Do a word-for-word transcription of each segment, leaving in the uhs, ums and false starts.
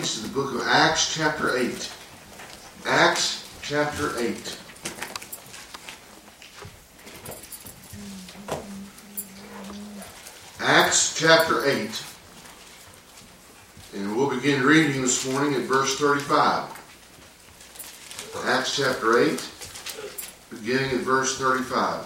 page to the book of Acts chapter eight. Acts chapter eight. Acts chapter eight. And we'll begin reading this morning at verse thirty-five. Acts chapter eight, beginning at verse thirty-five.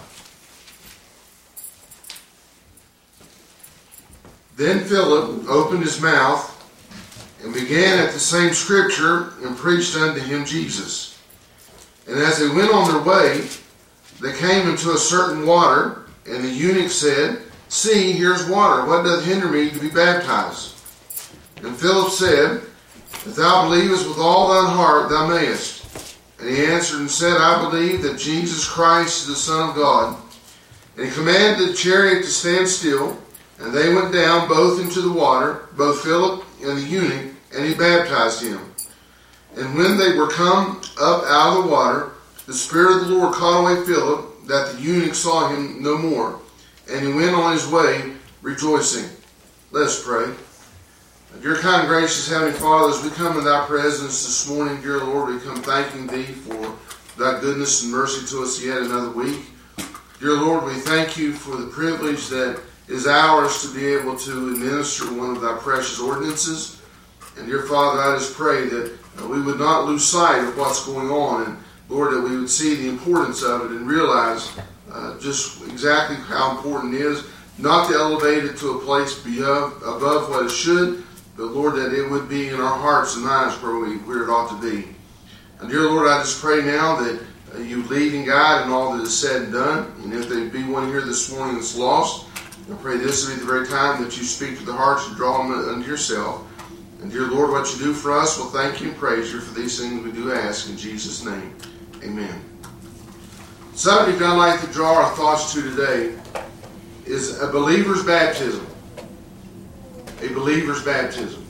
Then Philip opened his mouth and began at the same scripture and preached unto him Jesus. And as they went on their way, they came into a certain water, and the eunuch said, See, here's water. What doth hinder me to be baptized? And Philip said, If thou believest with all thine heart, thou mayest. And he answered and said, I believe that Jesus Christ is the Son of God. And he commanded the chariot to stand still. And they went down both into the water, both Philip and the eunuch, and he baptized him. And when they were come up out of the water, the Spirit of the Lord caught away Philip, that the eunuch saw him no more. And he went on his way rejoicing. Let us pray. Dear kind and gracious Heavenly Father, as we come in thy presence this morning, dear Lord, we come thanking thee for thy goodness and mercy to us yet another week. Dear Lord, we thank you for the privilege that is ours to be able to administer one of thy precious ordinances. And dear Father, I just pray that uh, we would not lose sight of what's going on, and Lord, that we would see the importance of it and realize uh, just exactly how important it is, not to elevate it to a place above, above what it should, but Lord, that it would be in our hearts and minds where, we, where it ought to be. And dear Lord, I just pray now that uh, you lead and guide in all that is said and done. And if there be one here this morning that's lost, I pray this will be the very time that you speak to the hearts and draw them unto yourself. And dear Lord, what you do for us, we'll thank you and praise you for these things we do ask in Jesus' name. Amen. The subject I'd like to draw our thoughts to today is a believer's baptism. A believer's baptism.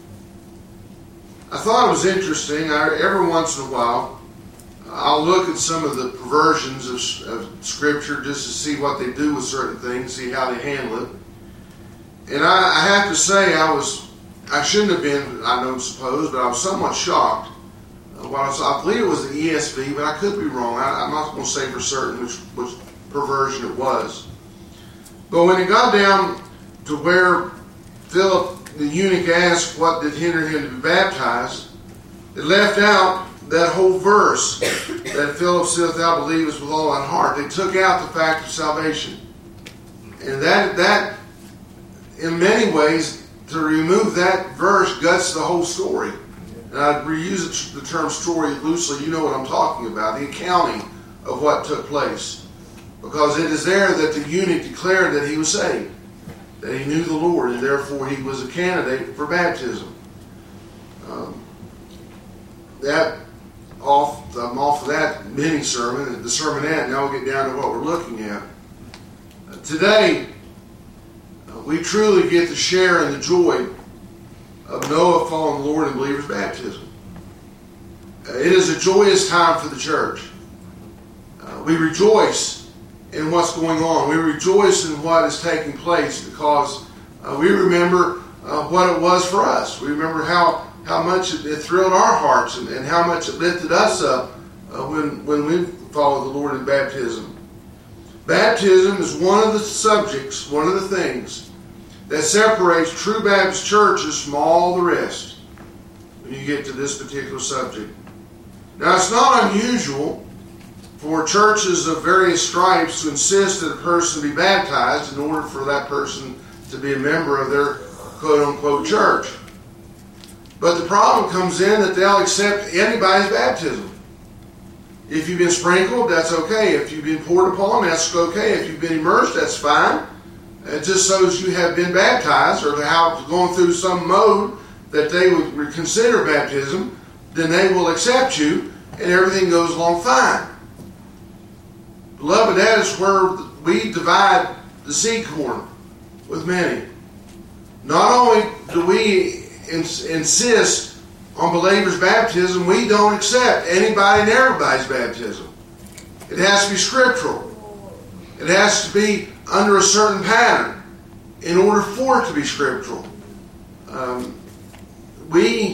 I thought it was interesting. I, every once in a while, I'll look at some of the perversions of, of Scripture just to see what they do with certain things, see how they handle it. And I, I have to say, I was, I shouldn't have been, I don't suppose, but I was somewhat shocked. Uh, while I, was, I believe it was the E S V, but I could be wrong. I, I'm not going to say for certain which, which perversion it was. But when it got down to where Philip, the eunuch, asked what did hinder him to be baptized, it left out that whole verse that Philip said, if thou believest with all thine heart. They took out the fact of salvation. And that, that in many ways, to remove that verse guts the whole story. And I reuse the term story loosely. You know what I'm talking about. The accounting of what took place. Because it is there that the eunuch declared that he was saved. That he knew the Lord, and therefore he was a candidate for baptism. Um, that off, I'm off of that mini sermon, the sermonette. Now we'll get down to what we're looking at. Uh, today, uh, we truly get to share in the joy of Noah following the Lord in believer's baptism. Uh, it is a joyous time for the church. Uh, we rejoice in what's going on. We rejoice in what is taking place because uh, we remember uh, what it was for us. We remember how, how much it, it thrilled our hearts and, and how much it lifted us up uh, when, when we followed the Lord in baptism. Baptism is one of the subjects, one of the things that separates true Baptist churches from all the rest when you get to this particular subject. Now, it's not unusual for churches of various stripes to insist that a person be baptized in order for that person to be a member of their quote-unquote church. But the problem comes in that they'll accept anybody's baptism. If you've been sprinkled, that's okay. If you've been poured upon, that's okay. If you've been immersed, that's fine. It just shows you have been baptized or have gone through some mode that they would consider baptism, then they will accept you and everything goes along fine. Beloved, that is where we divide the seed corn with many. Not only do we ins- insist on believers' baptism, we don't accept anybody and everybody's baptism. It has to be scriptural. It has to be under a certain pattern in order for it to be scriptural. Um, we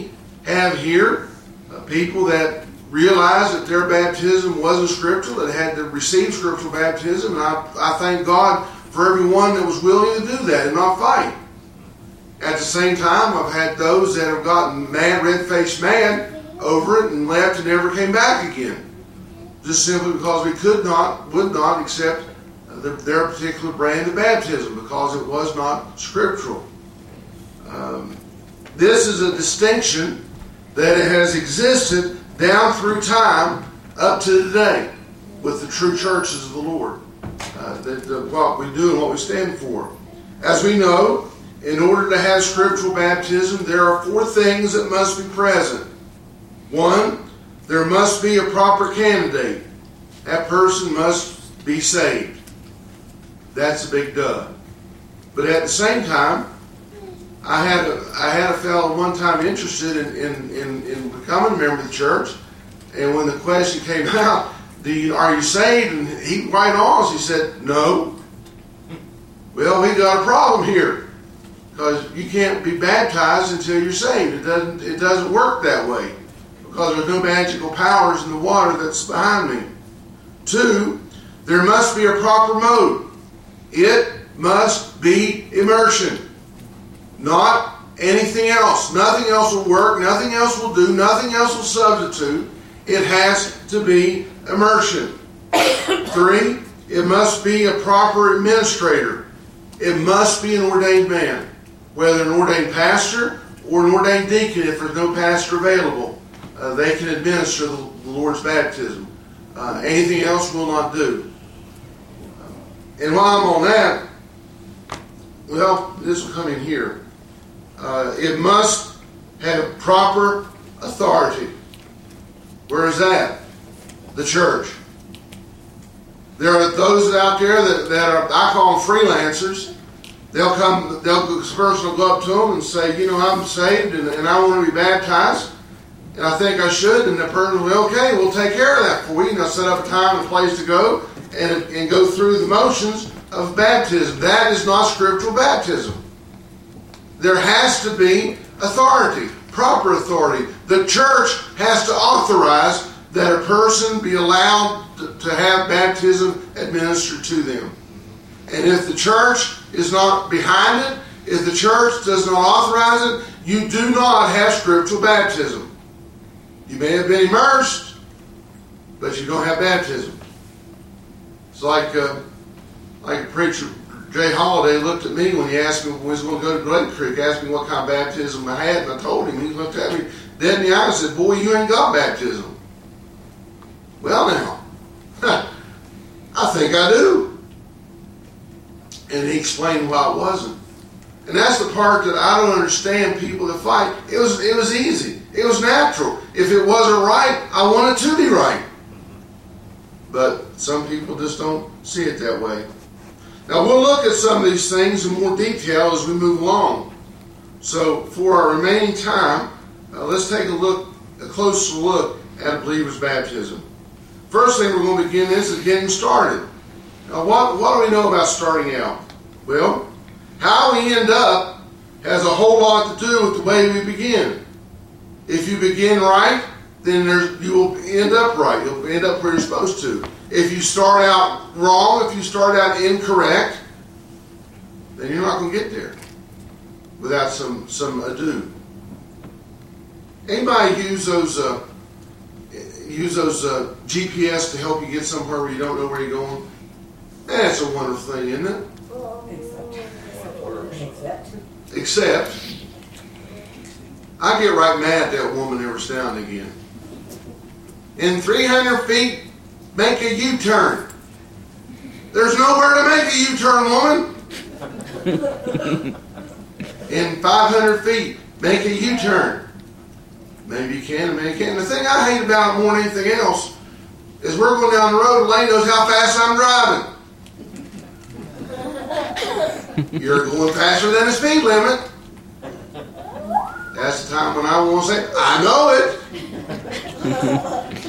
have here uh, people that realized that their baptism wasn't scriptural, that had to receive scriptural baptism, and I, I thank God for everyone that was willing to do that and not fight. At the same time, I've had those that have gotten mad, red-faced mad over it and left and never came back again. Just simply because we could not, would not accept their, their particular brand of baptism because it was not scriptural. Um, this is a distinction that has existed down through time up to today with the true churches of the Lord. Uh, that, that what we do and what we stand for. As we know, in order to have scriptural baptism, there are four things that must be present. One, there must be a proper candidate. That person must be saved. That's a big duh. But at the same time, I had a, I had a fellow one time interested in, in, in, in becoming a member of the church, and when the question came out, Do you, are you saved? And he right on, he said, no. Well, we got a problem here. Because you can't be baptized until you're saved. It doesn't, it doesn't work that way. Because there's no magical powers in the water that's behind me. Two, there must be a proper mode. It must be immersion. Not anything else. Nothing else will work. Nothing else will do. Nothing else will substitute. It has to be immersion. Three, it must be a proper administrator. It must be an ordained man, whether an ordained pastor or an ordained deacon. If there's no pastor available, uh, they can administer the, the Lord's baptism. Uh, anything else will not do. And while I'm on that, well, this will come in here. Uh, it must have proper authority. Where is that? The church. There are those out there that, that are, I call them freelancers. They'll come, they'll, this person will go up to them and say, you know, I'm saved and, and I want to be baptized. And I think I should. And the person will be, okay, we'll take care of that for you. And I'll set up a time and place to go and, and go through the motions of baptism. That is not scriptural baptism. There has to be authority, proper authority. The church has to authorize that a person be allowed to, to have baptism administered to them. And if the church is not behind it, if the church does not authorize it, you do not have scriptural baptism. You may have been immersed, but you don't have baptism. It's like, uh, like a preacher, Jay Holiday, looked at me when he asked me when we was going to go to Great Creek, asked me what kind of baptism I had, and I told him. He looked at me dead in the eye and said, boy, you ain't got baptism. Well now, I think I do. And he explained why it wasn't. And that's the part that I don't understand people that fight. It was, it was easy. It was natural. If it wasn't right, I want it to be right. But some people just don't see it that way. Now we'll look at some of these things in more detail as we move along. So for our remaining time, uh, let's take a look, a closer look at a believer's baptism. First thing we're going to begin is, is getting started. Now what, what do we know about starting out? Well, how we end up has a whole lot to do with the way we begin. If you begin right, then there's, you will end up right. You'll end up where you're supposed to. If you start out wrong, if you start out incorrect, then you're not going to get there without some, some ado. Anybody use those uh, use those uh, G P S to help you get somewhere where you don't know where you're going? That's a wonderful thing, isn't it? Except, Except I get right mad at that woman every now and again. In three hundred feet, make a U-turn. There's nowhere to make a U-turn, woman. In five hundred feet, make a U-turn. Maybe you can, maybe you can't. The thing I hate about it more than anything else is we're going down the road and Lane knows how fast I'm driving. You're going faster than the speed limit. That's the time when I want to say, I know it.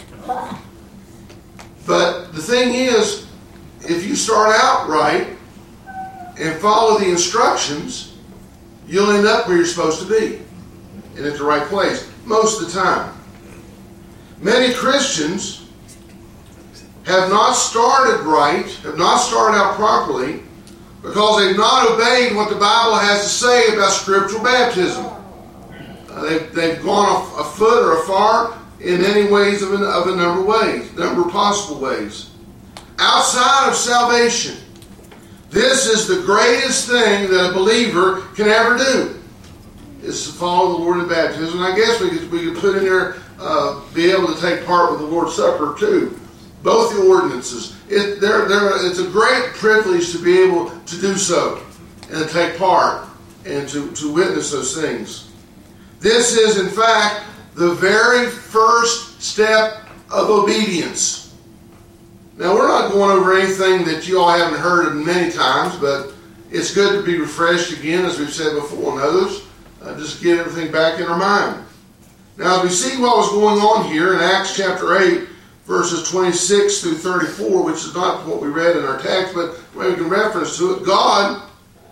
But the thing is, if you start out right and follow the instructions, you'll end up where you're supposed to be. and at the right place most of the time. Many Christians have not started right, have not started out properly, because they've not obeyed what the Bible has to say about scriptural baptism. Uh, they've, they've gone a, a foot or afar in any ways of, an, of a number of ways, number of possible ways. Outside of salvation, this is the greatest thing that a believer can ever do, is to follow the Lord in baptism. And I guess we could, we could put in there, uh, be able to take part with the Lord's Supper too. Both the ordinances. It, they're, they're, it's a great privilege to be able to do so and to take part and to, to witness those things. This is, in fact, the very first step of obedience. Now, we're not going over anything that you all haven't heard of many times, but it's good to be refreshed again, as we've said before, and others. Uh, just get everything back in our mind. Now, as we see what was going on here in Acts chapter eight, verses twenty-six through thirty-four, which is not what we read in our text, but we can reference to it, God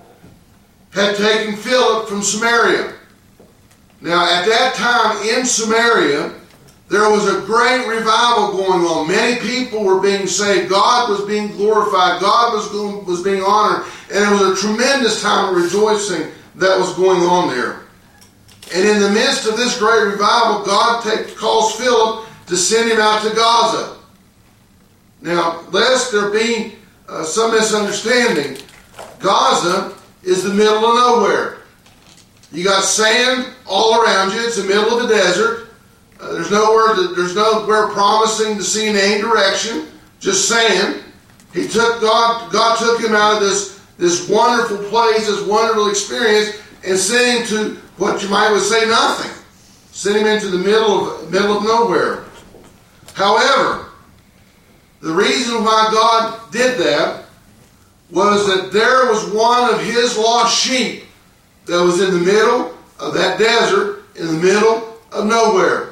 had taken Philip from Samaria. Now, at that time in Samaria, there was a great revival going on. Many people were being saved. God was being glorified. God was, going, was being honored. And it was a tremendous time of rejoicing that was going on there. And in the midst of this great revival, God take, calls Philip to send him out to Gaza. Now, lest there be uh, some misunderstanding, Gaza is the middle of nowhere. You got sand all around you. It's the middle of the desert. Uh, there's nowhere to, there's nowhere promising to see in any direction. Just sand. He took God. God took him out of this this wonderful place, this wonderful experience, and sent him to what you might would say nothing. Sent him into the middle of middle of nowhere. However, the reason why God did that was that there was one of his lost sheep that was in the middle of that desert, in the middle of nowhere.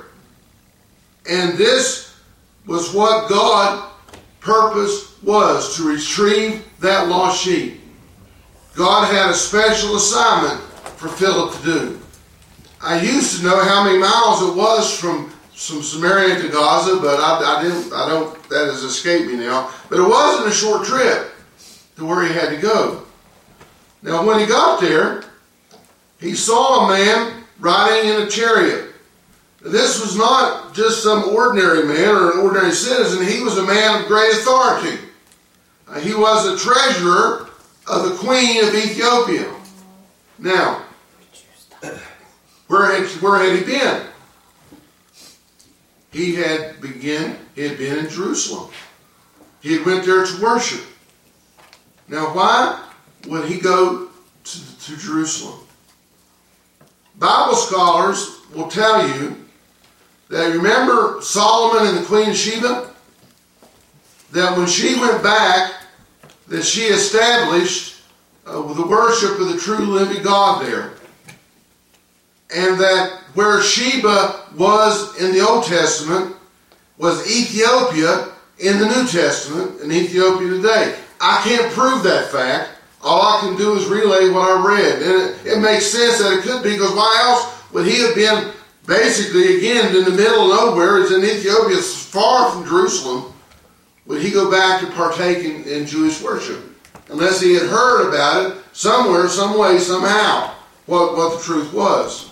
And this was what God's purpose was, to retrieve that lost sheep. God had a special assignment for Philip to do. I used to know how many miles it was from, from Samaria to Gaza, but I, I didn't. I don't. That has escaped me now. But it wasn't a short trip to where he had to go. Now, when he got there, he saw a man riding in a chariot. This was not just some ordinary man or an ordinary citizen. He was a man of great authority. Uh, he was a treasurer of the queen of Ethiopia. Now, where had, where had he been? He had begin. He had been in Jerusalem. He had went there to worship. Now, why would he go to, to Jerusalem? Bible scholars will tell you that, remember Solomon and the Queen of Sheba? That when she went back, that she established uh, the worship of the true living God there. And that where Sheba was in the Old Testament was Ethiopia in the New Testament, in Ethiopia today. I can't prove that fact. All I can do is relay what I read. And it, it makes sense that it could be, because why else would he have been basically, again, in the middle of nowhere? It's in Ethiopia, it's far from Jerusalem. Would he go back to partake in, in Jewish worship? Unless he had heard about it somewhere, some way, somehow, what, what the truth was.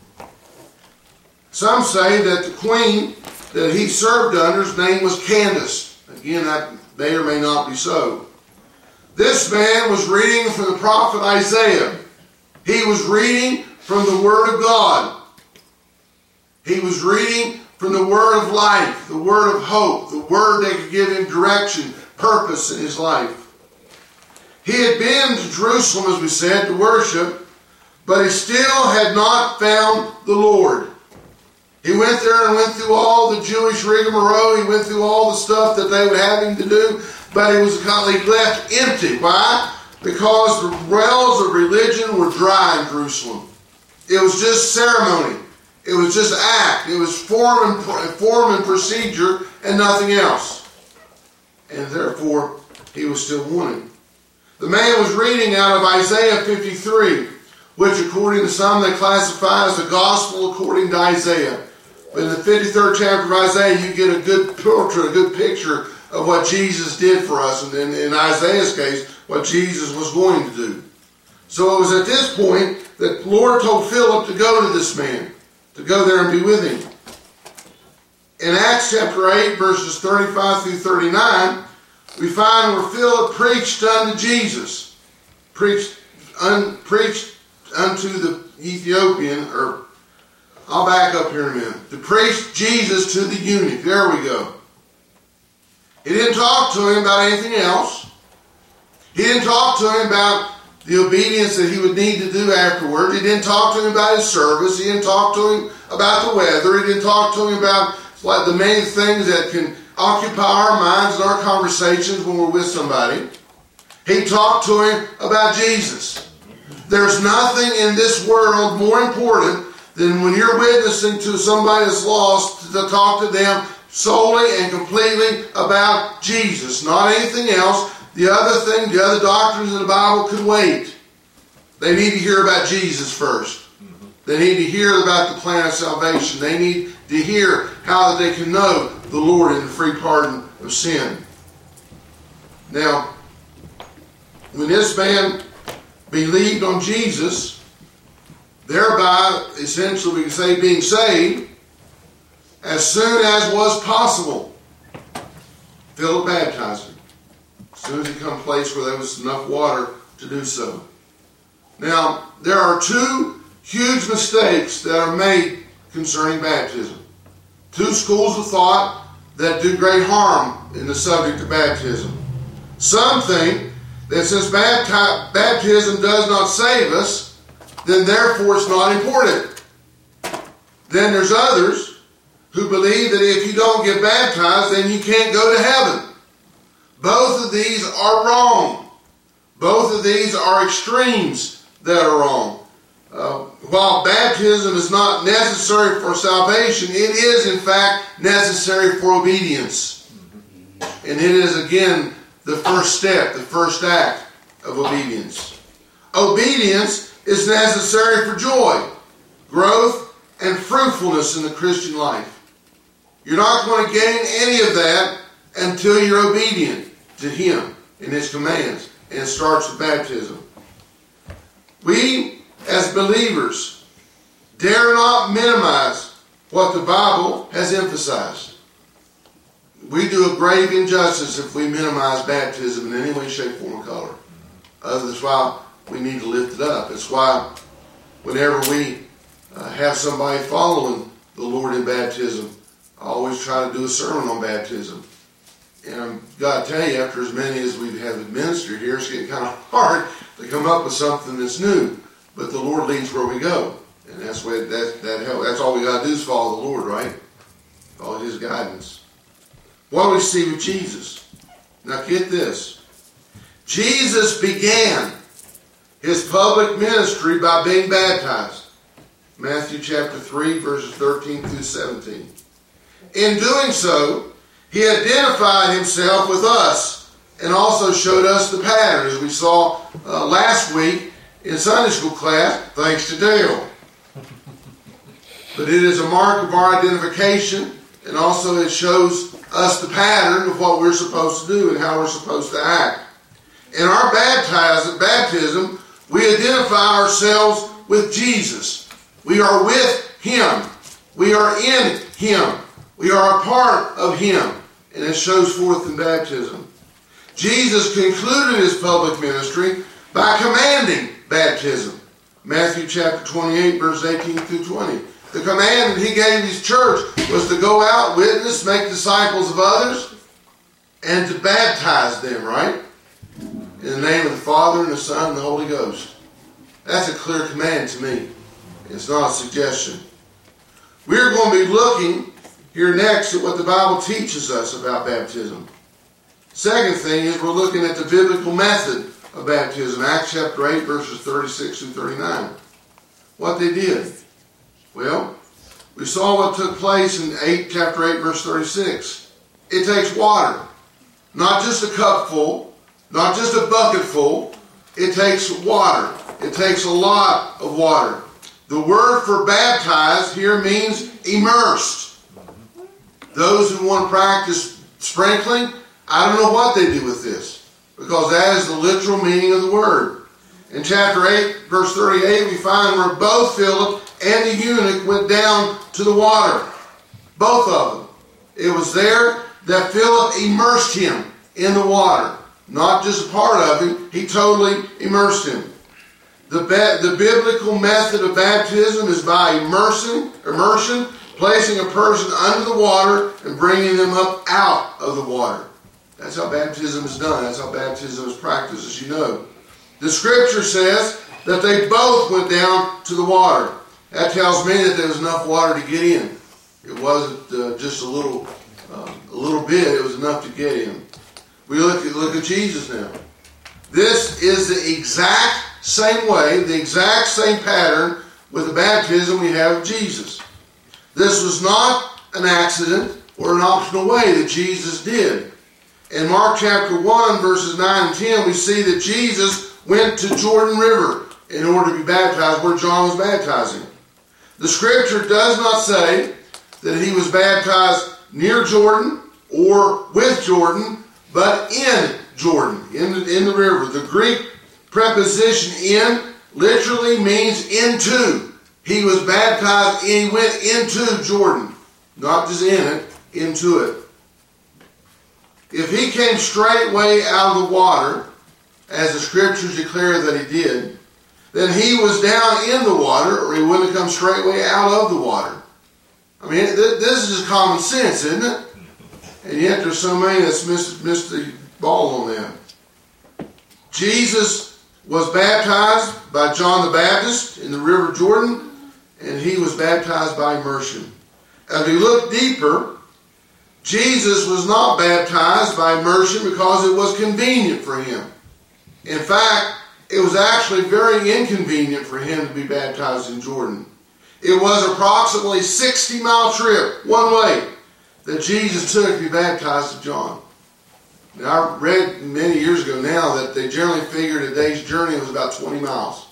Some say that the queen that he served under's name was Candace. Again, that may or may not be so. This man was reading from the prophet Isaiah. He was reading from the Word of God. He was reading from the Word of life, the Word of hope, the Word that could give him direction, purpose in his life. He had been to Jerusalem, as we said, to worship, but he still had not found the Lord. He went there and went through all the Jewish rigmarole. He went through all the stuff that they would have him to do, but he was kind of left empty. Why? Because the wells of religion were dry in Jerusalem. It was just ceremony. It was just act. It was form and, form and procedure and nothing else. And therefore, he was still wanted. The man was reading out of Isaiah fifty-three. which according to some they classify as the gospel according to Isaiah. But in the fifty-third chapter of Isaiah, you get a good portrait, a good picture of what Jesus did for us, and in, in Isaiah's case, what Jesus was going to do. So it was at this point that the Lord told Philip to go to this man, to go there and be with him. In Acts chapter eight, verses thirty-five through thirty-nine, we find where Philip preached unto Jesus, preached, un, preached unto the Ethiopian, or I'll back up here in a minute, to preach Jesus to the eunuch. There we go. He didn't talk to him about anything else. He didn't talk to him about the obedience that he would need to do afterward. He didn't talk to him about his service. He didn't talk to him about the weather. He didn't talk to him about like the main things that can occupy our minds and our conversations when we're with somebody. He talked to him about Jesus. There's nothing in this world more important than when you're witnessing to somebody that's lost to talk to them solely and completely about Jesus, not anything else. The other thing, the other doctrines in the Bible could wait. They need to hear about Jesus first. They need to hear about the plan of salvation. They need to hear how that they can know the Lord and the free pardon of sin. Now, when this man believed on Jesus, thereby, essentially we can say being saved, as soon as was possible, Philip baptized him. As soon as he come to a place where there was enough water to do so. Now, there are two huge mistakes that are made concerning baptism. Two schools of thought that do great harm in the subject of baptism. Some think that since bapti- baptism does not save us, then therefore it's not important. Then there's others who believe that if you don't get baptized, then you can't go to heaven. Both of these are wrong. Both of these are extremes that are wrong. Uh, while baptism is not necessary for salvation, it is in fact necessary for obedience. And it is again the first step, the first act of obedience. Obedience is necessary for joy, growth, and fruitfulness in the Christian life. You're not going to gain any of that until you're obedient to Him and His commands. And it starts with baptism. We, as believers, dare not minimize what the Bible has emphasized. We do a grave injustice if we minimize baptism in any way, shape, form, or color. That's why we need to lift it up. It's why whenever we uh, have somebody following the Lord in baptism, I always try to do a sermon on baptism. And I've got to tell you, after as many as we have administered here, it's getting kind of hard to come up with something that's new. But the Lord leads where we go. And that's where that, that help. That's all we got to do is follow the Lord, right? Follow His guidance. What do we see with Jesus? Now get this. Jesus began His public ministry by being baptized. Matthew chapter three, verses thirteen through seventeen. In doing so, He identified Himself with us and also showed us the pattern, as we saw uh, last week in Sunday school class, thanks to Dale. But it is a mark of our identification, and also it shows us the pattern of what we're supposed to do and how we're supposed to act. In our baptism, we identify ourselves with Jesus. We are with Him. We are in Him. We are a part of Him. And it shows forth in baptism. Jesus concluded His public ministry by commanding baptism. Matthew chapter twenty-eight, verse eighteen through twenty. The command that He gave His church was to go out, witness, make disciples of others, and to baptize them, right? In the name of the Father, and the Son, and the Holy Ghost. That's a clear command to me. It's not a suggestion. We're going to be looking here next at what the Bible teaches us about baptism. Second thing is we're looking at the biblical method of baptism. Acts chapter eight, verses thirty-six through thirty-nine. What they did. Well, we saw what took place in eight, chapter eight, verse thirty-six. It takes water. Not just a cup full, not just a bucket full. It takes water. It takes a lot of water. The word for baptized here means immersed. Those who want to practice sprinkling, I don't know what they do with this, because that is the literal meaning of the word. In chapter eight, verse thirty-eight, we find where both Philip and the eunuch went down to the water. Both of them. It was there that Philip immersed him in the water. Not just a part of him, he totally immersed him. The, the biblical method of baptism is by immersing, immersion, placing a person under the water and bringing them up out of the water. That's how baptism is done. That's how baptism is practiced, as you know. The scripture says that they both went down to the water. That tells me that there was enough water to get in. It wasn't uh, just a little, uh, a little bit. It was enough to get in. We look at, look at Jesus now. This is the exact same way, the exact same pattern with the baptism we have of Jesus. This was not an accident or an optional way that Jesus did. In Mark chapter one, verses nine and ten, we see that Jesus went to Jordan River in order to be baptized where John was baptizing. The scripture does not say that he was baptized near Jordan or with Jordan, but in Jordan, in the, in the river. The Greek preposition in literally means into. He was baptized and he went into Jordan. Not just in it, into it. If he came straightway out of the water, as the scriptures declare that he did, then he was down in the water, or he wouldn't have come straightway out of the water. I mean, this is common sense, isn't it? And yet there's so many that's missed, missed the ball on that. Jesus was baptized by John the Baptist in the river Jordan, and he was baptized by immersion. As we look deeper, Jesus was not baptized by immersion because it was convenient for him. In fact, it was actually very inconvenient for him to be baptized in Jordan. It was approximately a sixty mile trip, one way, that Jesus took to be baptized of John. Now, I read many years ago now that they generally figured a day's journey was about twenty miles.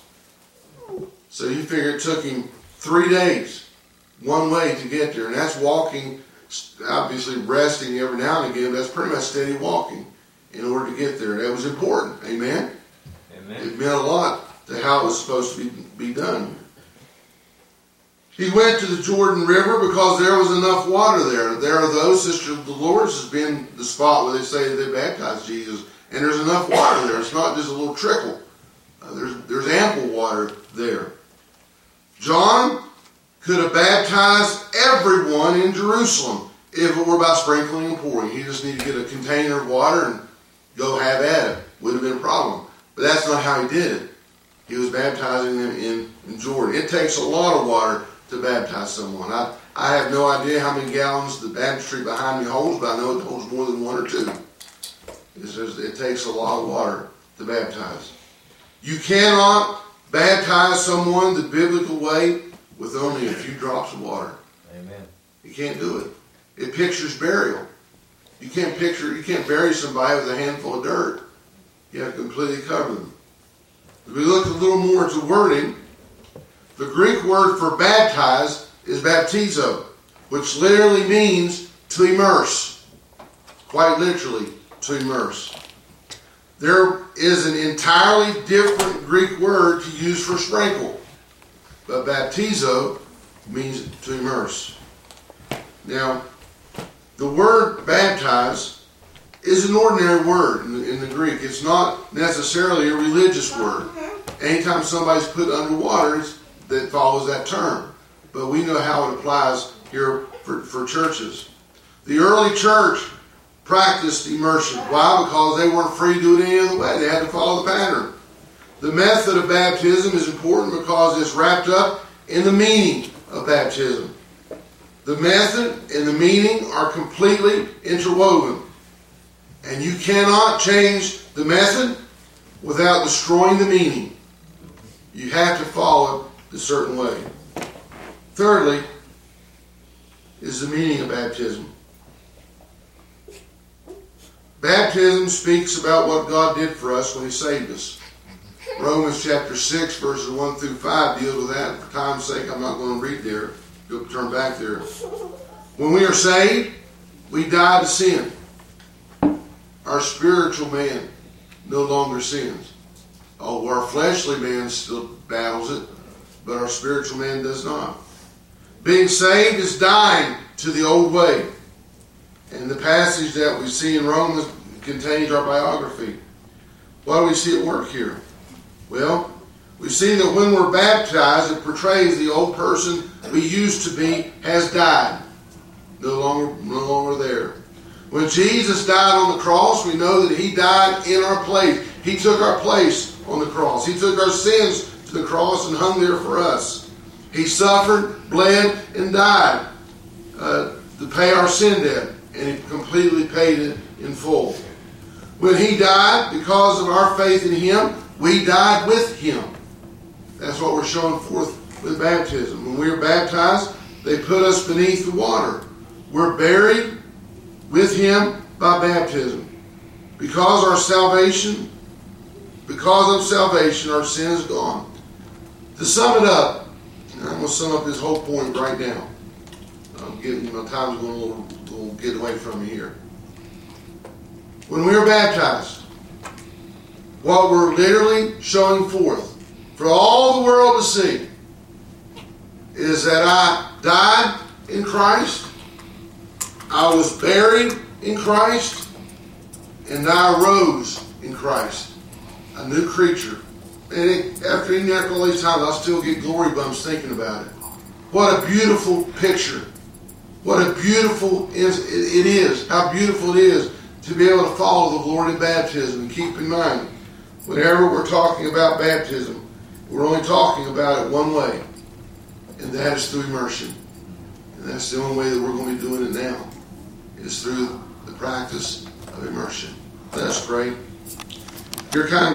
So you figure it took him three days, one way to get there. And that's walking, obviously resting every now and again. That's pretty much steady walking in order to get there. That was important. Amen? Amen. It meant a lot to how it was supposed to be, be done. He went to the Jordan River because there was enough water there. There are those, Sister Dolores has been the spot where they say they baptized Jesus, and there's enough water there. It's not just a little trickle. Uh, there's, there's ample water there. John could have baptized everyone in Jerusalem if it were by sprinkling and pouring. He just needed to get a container of water and go have at it. Would have been a problem. But that's not how he did it. He was baptizing them in, in Jordan. It takes a lot of water to baptize someone. I, I have no idea how many gallons the baptistry behind me holds, but I know it holds more than one or two. It, says it takes a lot of water to baptize. You cannot baptize someone the biblical way with only a few drops of water. Amen. You can't do it. It pictures burial. You can't picture, you can't bury somebody with a handful of dirt. You have to completely cover them. If we look a little more into wording, the Greek word for baptize is baptizo, which literally means to immerse. Quite literally, to immerse. There is an entirely different Greek word to use for sprinkle, but baptizo means to immerse. Now, the word baptize is an ordinary word in the, in the Greek. It's not necessarily a religious word. Anytime somebody's put underwater, it's that follows that term. But we know how it applies here for, for churches. The early church practiced immersion. Why? Because they weren't free to do it any other way. They had to follow the pattern. The method of baptism is important because it's wrapped up in the meaning of baptism. The method and the meaning are completely interwoven. And you cannot change the method without destroying the meaning. You have to follow it a certain way. Thirdly, is the meaning of baptism. Baptism speaks about what God did for us when He saved us. Romans chapter six, verses one through five deals with that. For time's sake, I'm not going to read there. You'll turn back there. When we are saved, we die to sin. Our spiritual man no longer sins. Oh, our fleshly man still battles it, but our spiritual man does not. Being saved is dying to the old way. And the passage that we see in Romans contains our biography. What do we see at work here? Well, we see that when we're baptized, it portrays the old person we used to be has died. No longer, no longer there. When Jesus died on the cross, we know that He died in our place. He took our place on the cross. He took our sins to the cross and hung there for us. He suffered, bled, and died uh, to pay our sin debt. And He completely paid it in full. When He died, because of our faith in Him, we died with Him. That's what we're showing forth with baptism. When we are baptized, they put us beneath the water. We're buried with Him by baptism. Because our salvation, because of salvation, our sin is gone. To sum it up, I'm going to sum up this whole point right now. I'm getting, my time's going a little, little get away from me here. When we are baptized, what we're literally showing forth for all the world to see is that I died in Christ, I was buried in Christ, and I rose in Christ. A new creature. And it, after eating after all these times, I still get glory bumps thinking about it. What a beautiful picture. What a beautiful it is. How beautiful it is to be able to follow the Lord in baptism. And keep in mind, whenever we're talking about baptism, we're only talking about it one way. And that is through immersion. And that's the only way that we're going to be doing it now. Is through the practice of immersion. Let us pray. Dear kind